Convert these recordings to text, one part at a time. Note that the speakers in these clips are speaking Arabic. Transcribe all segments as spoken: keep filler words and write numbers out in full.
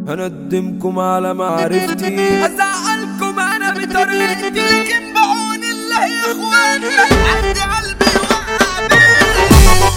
هندمكم على معرفتي، ازعلكم انا بطريقتي، لكن بعون الله يا اخوانا عندي قلبي يوقع بيه.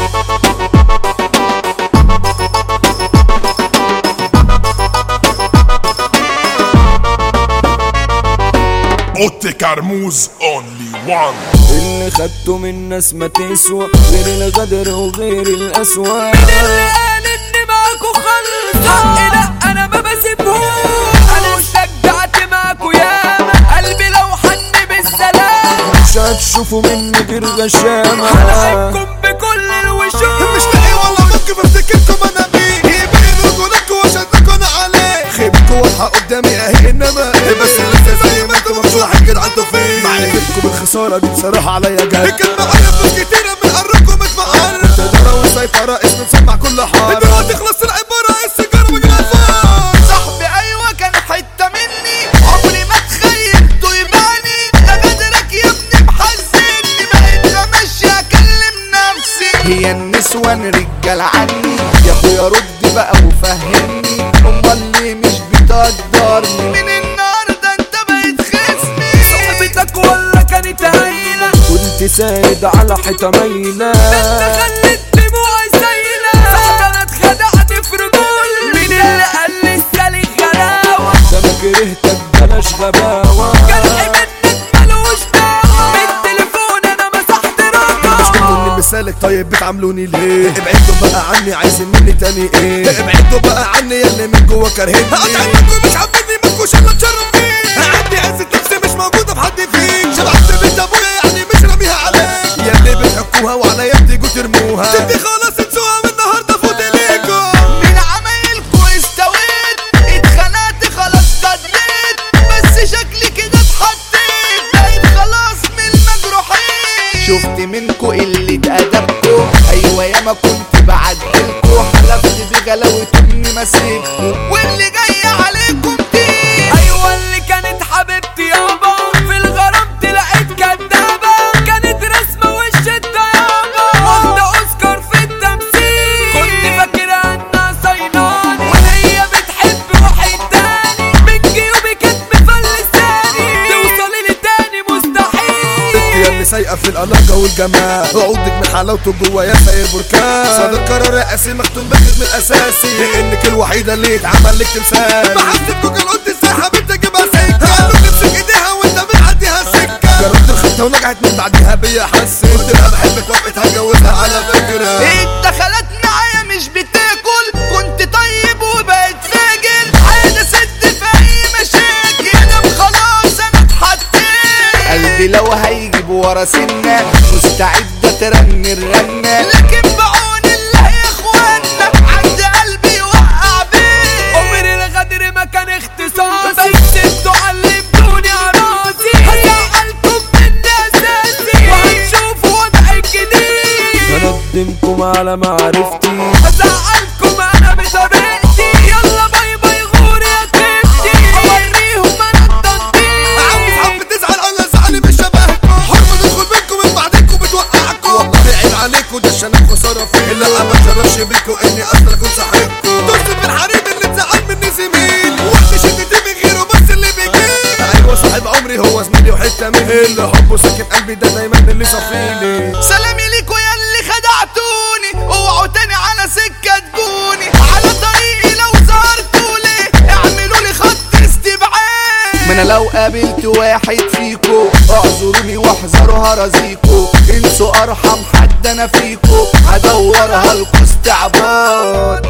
اوتي كرموز اونلي وان. اللي خدته من ناس ما تسوى غير الغدر وغير القسوة. مين اللي قال اني معاكوا خلص؟ حقي لا انا ما بسيبهوش، انا شجعت معاكوا ياما، قلبي لو حن بالسلام مش هتشوفوا مني غير غشامة. هلعبكم بكل الوشوش، مش لاقي والله ممكن افتكركم انا مين، يبين رجولكوا وشدكوا انا عليه، خيبكوا واضحة قدامي اهي انما ايه، بس لسه زي ما انتوا مفتوحين كده انتوا فين، معرفتكم الخسارة دي بصراحة عليا جد. كان معايا فلوس كتيرة من قركم اتمقر، تقدروا والسيطرة اسم تسمع كل حارة، دلوقتي خلصت العبارة السيجارة مجرفة. صاحبي ايوه كان حتة مني، عمري ما تخيلته يباني، ده غدرك يا ابني محزني، بقيت بمشي اكلم نفسي. هي النسوان رجال عني يا اخويا رد بقى وفهمني، امال ليه مش بتقدرني، من النهارده انت بقيت خصمي، صاحبتك ولا كانت هايلة، كنت ساند على حيطة مايلة، انت خليت دموعي سايلة، صاحبي انا اتخدعت في رجولي، مين اللي قال لي السالك غلاوة، ده انا كرهتك بلاش غباوة، جرحي منك ملوش دعوة، بالتليفون انا مسحت رقم. مش مني مثالك طيب بتعاملوني ليه، ابعدوا بقى عني عايزين مني تاني ايه، ابعدوا بقى عني ياللي من جوا كارهني، هقطعكوا مش حابيني مالكوش الا تشرفين، عندي عزة نفسي مش موجودة في حد فيك، شبعت بنت ابويا يعني مش راميها عليك، ياللي بتحكوها وعليا بتيجوا ترموها، سيبني خلاص انسوها من النهارده فوت ليكوا، من عمايلكوا استويت، اتخنقت خلاص جديت، بس شكلي كده اتحطيت، بقيت خلاص من المجروحين. شفت منكو قلة ادبكو، ايوه ياما كنت بعدلكو، حلفت بغلاوة امي مسكتو، واللي جاي عليكم كتير، ايوه اللي كانت حبيبتي يابا، في الغرام طلعت كدابة، كانت رسمة وش الديابة، واخدة اوسكار في التمثيل، كنت فاكرة انها صيناني، وهي بتحب واحد تاني، من جيوبي كانت مفلساني، توصلي لي تاني مستحيل. يا اللي سايقة في الألقة والجمال، عقودك من حلاوته جوايا ساير بركان، صادق قرار رئاسي مختوم باسم الأساسي، لأنك الوحيدة اللي اتعمل لك تمثال، بحسب جوجل قلت ازاي حبيبتي اجيبها سكة، قالوا تمسك ايديها وانت بتعديها سكة، جربت الخطة ونجحت من بعديها بيا حسيت، قلت لها بحبك وافقت هتجوزها على فكرة، الدخلات معايا مش بتاكل، كنت طيب وبقيت فاجر، عايز اسد في اي مشاكل، انا خلاص انا اتحطيت، قلبي لو هيجيب ورا سنة مستعدة ترن الرنة، لكن بعون الله يا اخوانا عند قلبي يوقع بيه، عمر الغدر ما كان اختصاصي، بس انتوا علمتوني عراسي، هزعلكم مني اساسي، وهتشوفوا وضعي الجديد، هندمكم على معرفتي، هزعلكم انا بطريقتي، يلا باي باي غور يا تبتي، اوريهم انا التنطيط، عم صحاب بتزعل انا زعلي مش شبهكم، حرمة تدخل بينكم من بعدكم بتوقعكم، والله عيب عليكم ده عشان خسارة فيكم، لا ما اتشرفش بيكم اني اصلا اكون صاحبكم، دوست في الحريم اللي اتزعل مني زميل، وقت شدتي من غيره بس اللي بيجيب، ايوه صاحب عمري هو زميلي وحتة مني، اللي حبه ساكن قلبي ده دايما اللي صفيني، سلامي ليكوا يا اللي خدعتوني، اوعوا تاني على سكة تجوني، على طريقي لو ظهرتولي اعملوا لي خط استبعاد، ما انا لو قابلت واحد فيكو اعذروني واحذروا هرازيكو، انسوا ارحم حد انا فيكو، هدورها لكو استعباد،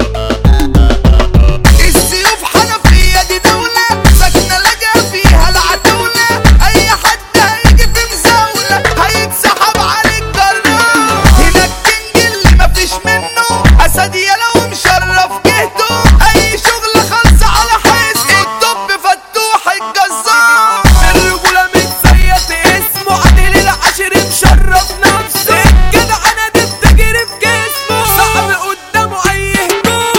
السيوف حنفية دي دولة ساكنة لاجئة فيها العتولة، اي حد هيجي في مزاولة هيتسحب عليك جرار، هنا الكينج اللي مفيش منه، اسد يلو مشرف جهته، اي شغل خالصة على حسه، الطب فتوح الجزار، الرجولة متسيد اسمه، عادل العشر مشرف نفسه، الجدع انا دي بتجري في جسمه، صعب قدامه اي هجوم،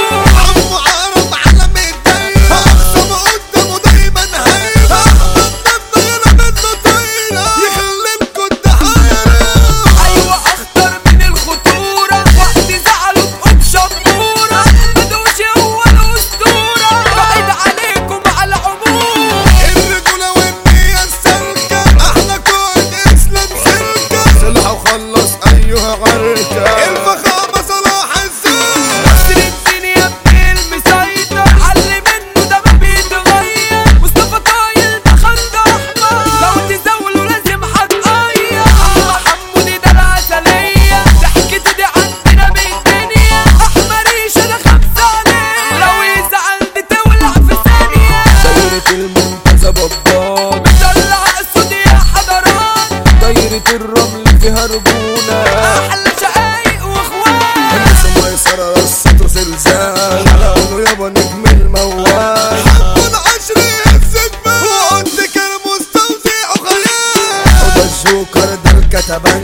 رجولة احلى شقايق واخوات الناس ميسرة رصته زلزال على قوله يابا نجم الموال حب العشر يهزك بال وقلت كان مستوزع وخيال وده الجوكر ده الكتبان